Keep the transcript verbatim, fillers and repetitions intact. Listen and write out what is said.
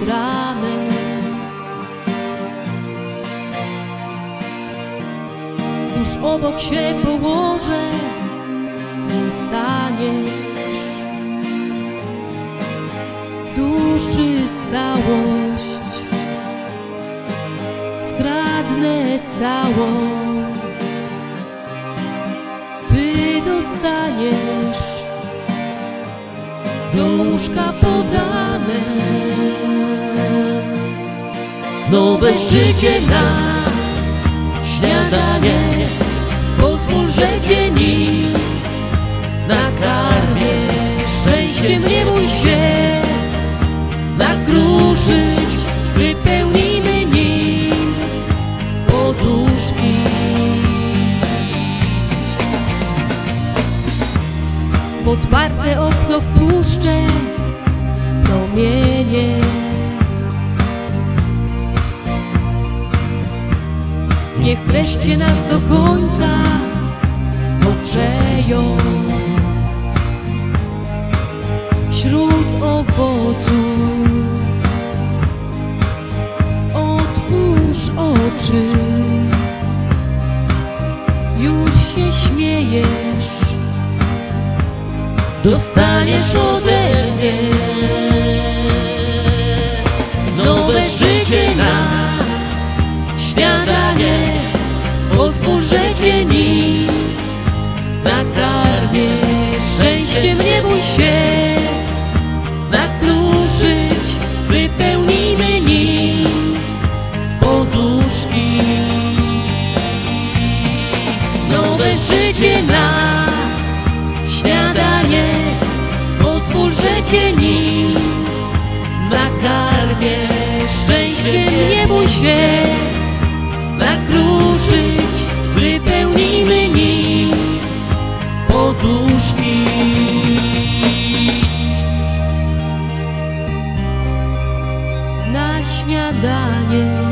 ranem. Tuż obok się położę, nim staniesz. Duszy stałość skradnę całą, ty dostaniesz do łóżka podane. Nowe życie na śniadanie, pozwól, że cię nim nakarmię. Szczęściem nie bój się nakruszyć, wypełnimy nim poduszki. W otwarte okno wpuszczę promienie, niech wreszcie nas do końca ogrzeją. Wśród owoców otwórz oczy, już się śmiejesz, dostaniesz ode mnie nowe życie na śniadanie. Pozwól, że cię nim nakarmię. Szczęściem nie bój się nakruszyć, wypełnimy nim poduszki. Nowe życie na śniadanie, pozwól, że cię nim nakarmię. Szczęściem nie bój się nakruszyć, wypełnimy nim poduszki. Na śniadanie.